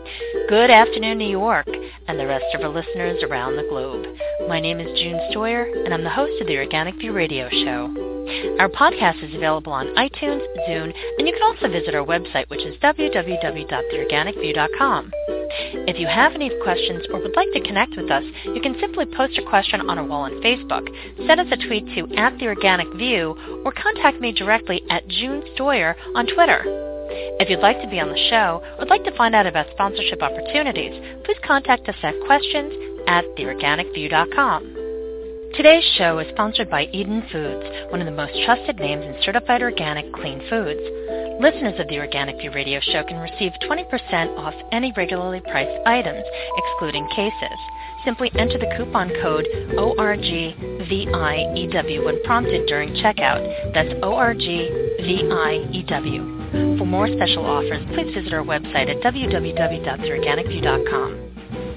Good afternoon, New York, and the rest of our listeners around the globe. My name is June Stoyer, and I'm the host of the Organic View Radio Show. Our podcast is available on iTunes, Zune, and you can also visit our website, which is www.theorganicview.com. If you have any questions or would like to connect with us, you can simply post a question on our wall on Facebook, send us a tweet to @TheOrganicView, or contact me directly at June Stoyer on Twitter. If you'd like to be on the show or would like to find out about sponsorship opportunities, please contact us at questions@theorganicview.com. Today's show is sponsored by Eden Foods, one of the most trusted names in certified organic clean foods. Listeners of the Organic View Radio Show can receive 20% off any regularly priced items, excluding cases. Simply enter the coupon code ORGVIEW when prompted during checkout. That's ORGVIEW. For more special offers, please visit our website at www.theorganicview.com.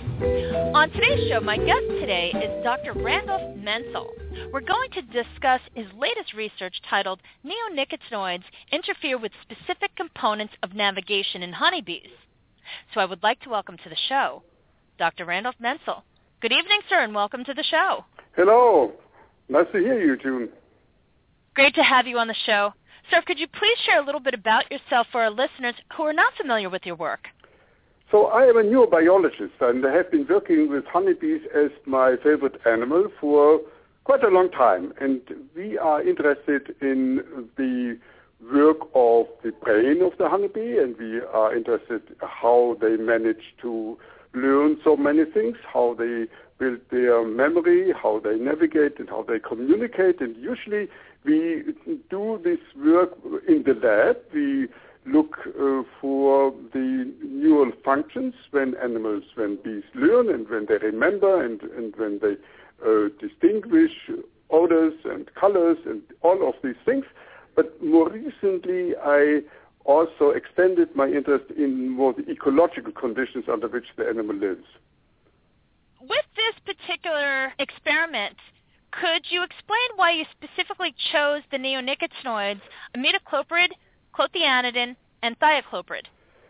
On today's show, my guest today is Dr. Randolph Menzel. We're going to discuss his latest research titled Neonicotinoids Interfere with Specific Components of Navigation in Honeybees. So I would like to welcome to the show Dr. Randolph Menzel. Good evening, sir, and welcome to the show. Hello. Nice to hear you, June. Great to have you on the show. Sir, could you please share a little bit about yourself for our listeners who are not familiar with your work? So I am a neurobiologist, and I have been working with honeybees as my favorite animal for quite a long time. And we are interested in the work of the brain of the honeybee, and we are interested how they manage to learn so many things, how they build their memory, how they navigate, and how they communicate. And usually we do this work in the lab. We look for the neural functions when bees learn and when they remember and when they distinguish odors and colors and all of these things. But more recently, I also extended my interest in more the ecological conditions under which the animal lives. With this particular experiment, could you explain why you specifically chose the neonicotinoids imidacloprid, clothianidin, and thiacloprid?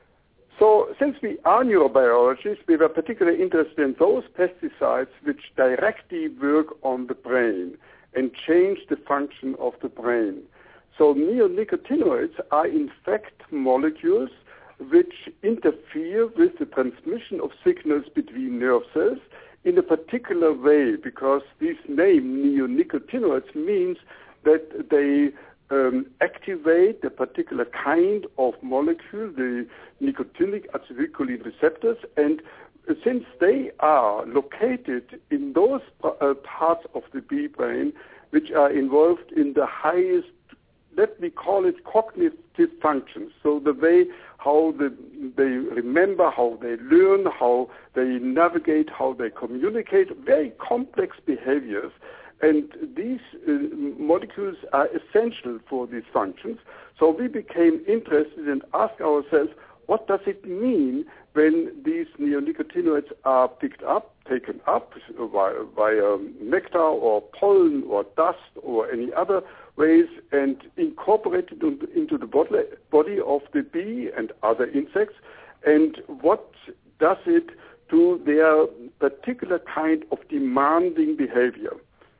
So since we are neurobiologists, we were particularly interested in those pesticides which directly work on the brain and change the function of the brain. So neonicotinoids are in fact molecules which interfere with the transmission of signals between nerve cells in a particular way, because this name neonicotinoids means that they activate a particular kind of molecule, the nicotinic acetylcholine receptors, and since they are located in those parts of the bee brain which are involved in the highest, let me call it, cognitive functions, so the way how they remember, how they learn, how they navigate, how they communicate, very complex behaviors. And these molecules are essential for these functions. So we became interested and asked ourselves, what does it mean when these neonicotinoids are picked up, taken up via nectar or pollen or dust or any other ways and incorporated into the body of the bee and other insects, and what does it to their particular kind of demanding behavior?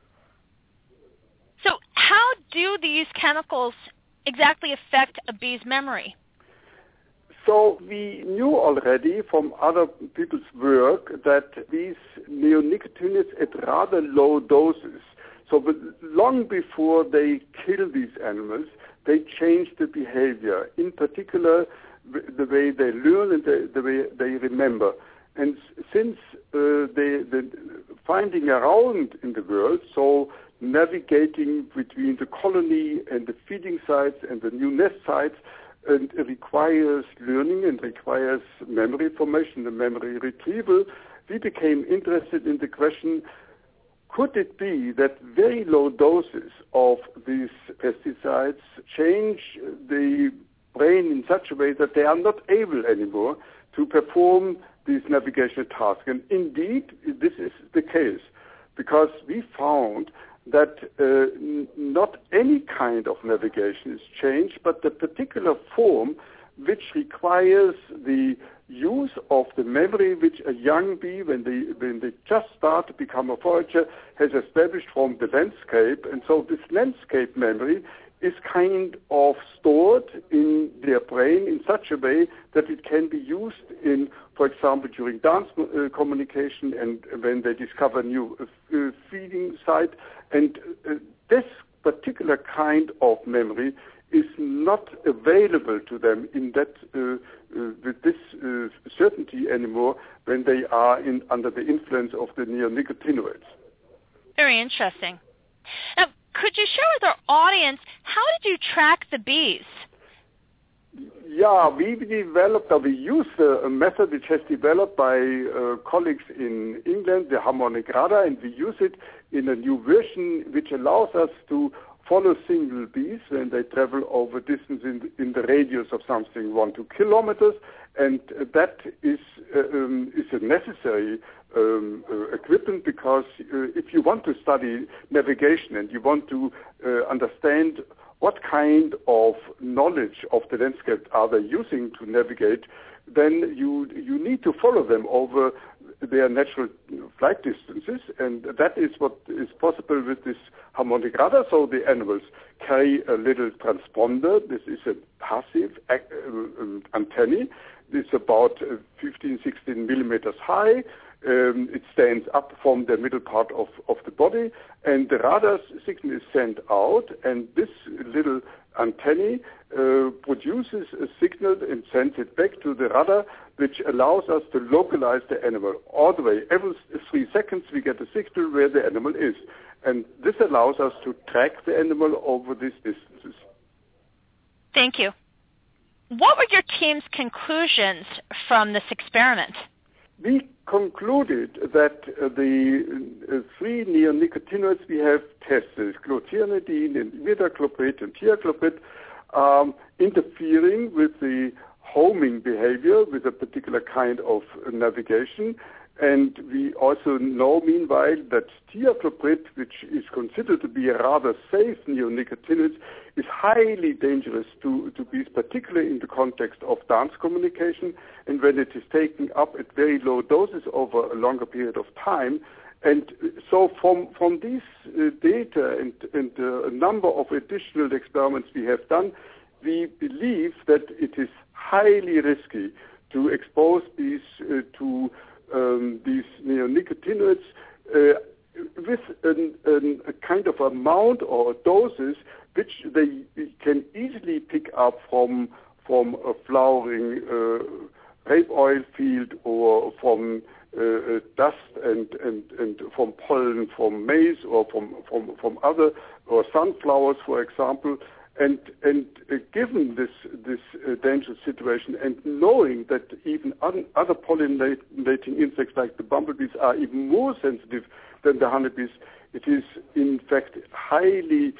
So how do these chemicals exactly affect a bee's memory? So we knew already from other people's work that these neonicotinoids at rather low doses, so long before they kill these animals, they change the behavior, in particular the way they learn and the way they remember. And since the finding around in the world, so navigating between the colony and the feeding sites and the new nest sites, and it requires learning and requires memory formation and memory retrieval, we became interested in the question, could it be that very low doses of these pesticides change the brain in such a way that they are not able anymore to perform these navigational tasks? And indeed, this is the case, because we found that not any kind of navigation is changed, but the particular form which requires the use of the memory which a young bee, when they just start to become a forager, has established from the landscape. And so this landscape memory is kind of stored in their brain in such a way that it can be used in, for example, during dance communication and when they discover a new feeding site. And this particular kind of memory is not available to them in that with this certainty anymore when they are under the influence of the neonicotinoids. Very interesting. Now, could you share with our audience, how did you track the bees? Yeah, we use a method which has developed by colleagues in England, the harmonic radar, and we use it in a new version which allows us to follow single bees when they travel over distance in the radius of something 1-2 kilometers, and that is a necessary equipment, because if you want to study navigation and you want to understand what kind of knowledge of the landscape are they using to navigate, then you need to follow them over their natural flight distances, and that is what is possible with this harmonic radar. So the animals carry a little transponder. This is a passive antennae. It's about 15-16 millimeters high. It stands up from the middle part of the body, and the radar signal is sent out, and this little antennae produces a signal and sends it back to the radar, which allows us to localize the animal all the way. Every 3 seconds we get a signal where the animal is, and this allows us to track the animal over these distances. Thank you. What were your team's conclusions from this experiment? We concluded that the 3 neonicotinoids we have tested, clothianidin and imidacloprid and thiacloprid, interfering with the homing behavior with a particular kind of navigation. And we also know, meanwhile, that thiacloprid, which is considered to be a rather safe neonicotinoid, is highly dangerous to bees, particularly in the context of dance communication, and when it is taken up at very low doses over a longer period of time. And so from these data and a number of additional experiments we have done, we believe that it is highly risky to expose bees to these neonicotinoids with a kind of amount or doses which they can easily pick up from a flowering rape oil field, or from dust and from pollen from maize, or from other, or sunflowers, for example. And given this dangerous situation, and knowing that even other pollinating insects like the bumblebees are even more sensitive than the honeybees, it is in fact highly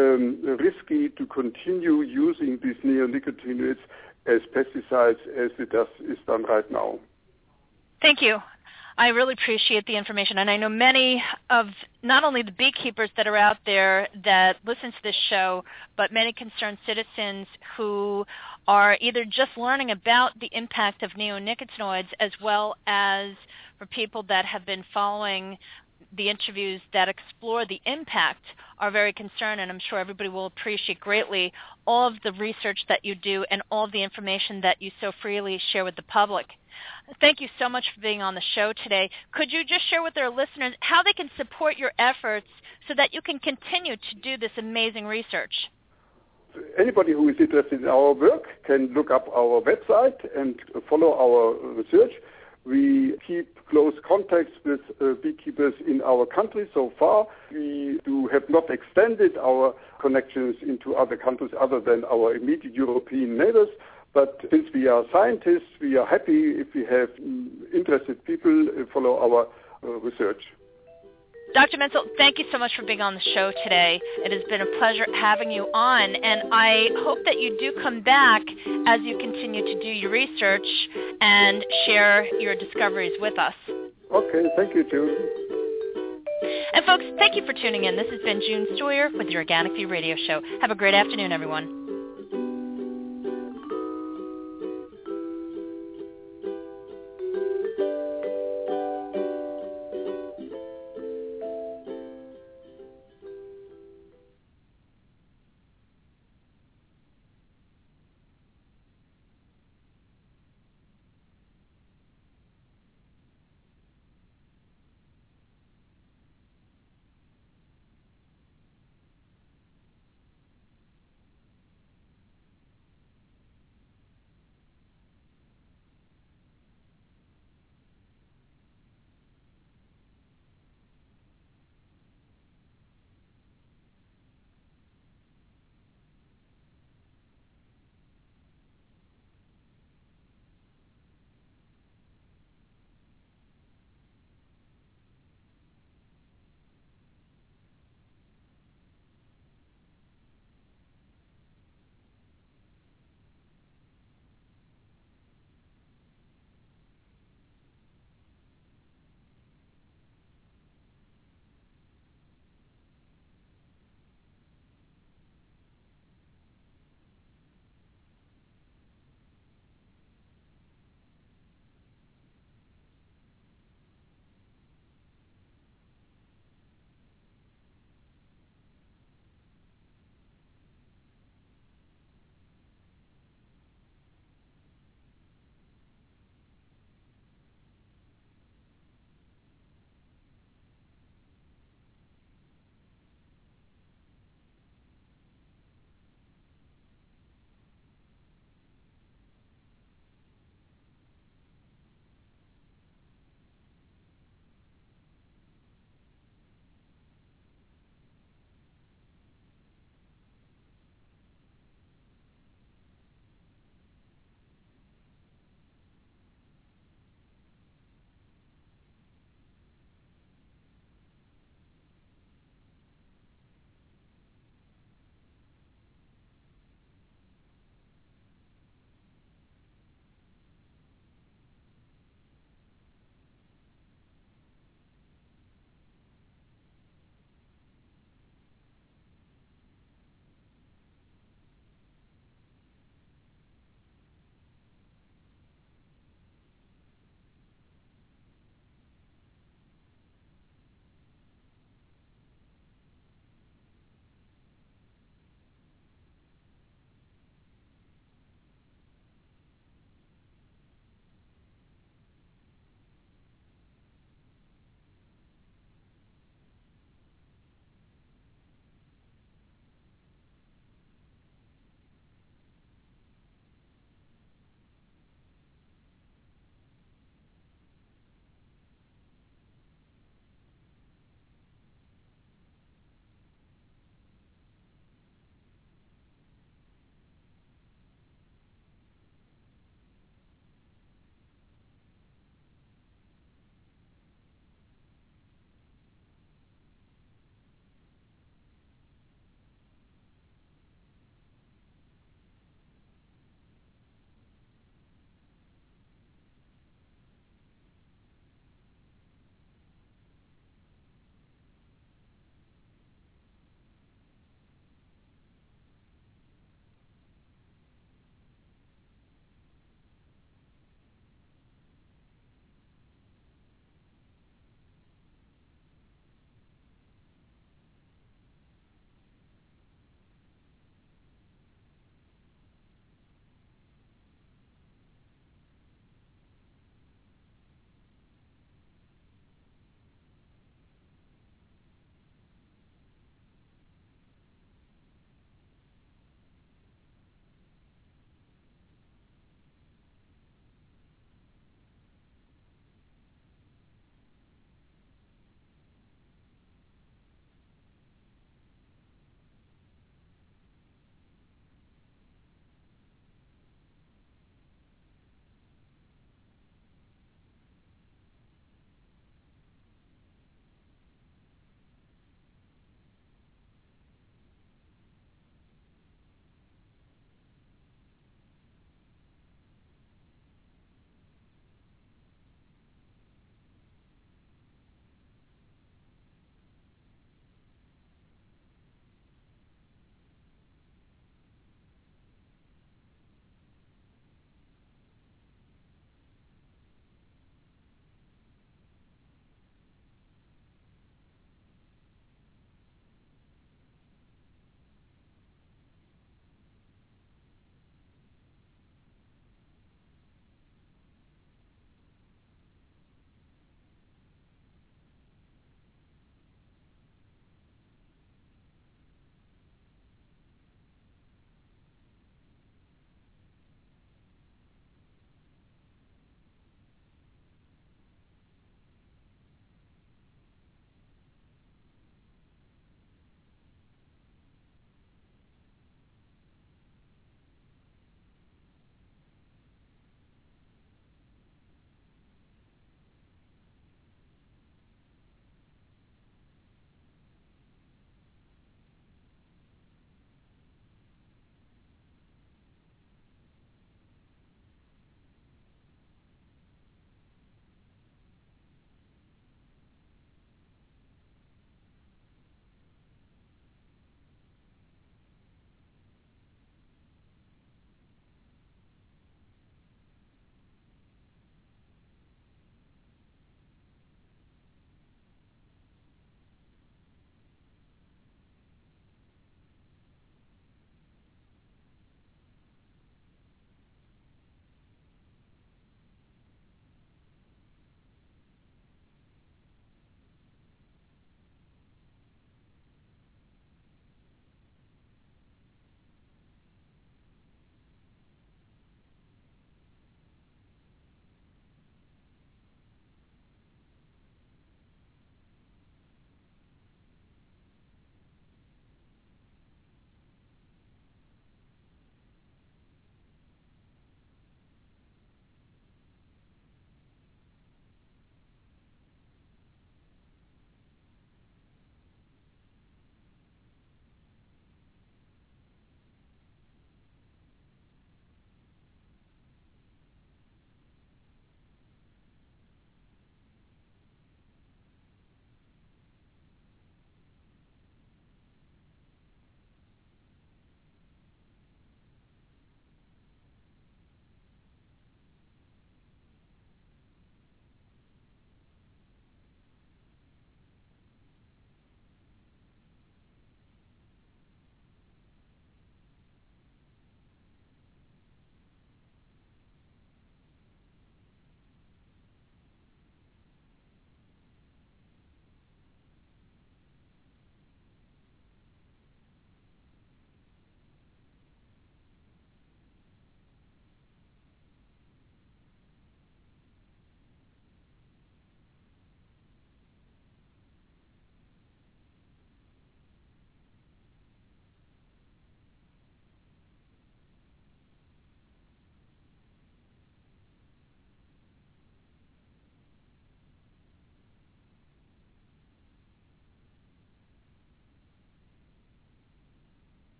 risky to continue using these neonicotinoids as pesticides as it is done right now. Thank you. I really appreciate the information, and I know many of not only the beekeepers that are out there that listen to this show, but many concerned citizens who are either just learning about the impact of neonicotinoids, as well as for people that have been following the interviews that explore the impact, are very concerned, and I'm sure everybody will appreciate greatly all of the research that you do and all of the information that you so freely share with the public. Thank you so much for being on the show today. Could you just share with our listeners how they can support your efforts so that you can continue to do this amazing research? Anybody who is interested in our work can look up our website and follow our research. We keep close contacts with beekeepers in our country so far. We have not extended our connections into other countries other than our immediate European neighbors. But since we are scientists, we are happy if we have interested people follow our research. Dr. Menzel, thank you so much for being on the show today. It has been a pleasure having you on, and I hope that you do come back as you continue to do your research and share your discoveries with us. Okay, thank you, June. And folks, thank you for tuning in. This has been June Stoyer with your Organic View Radio Show. Have a great afternoon, everyone.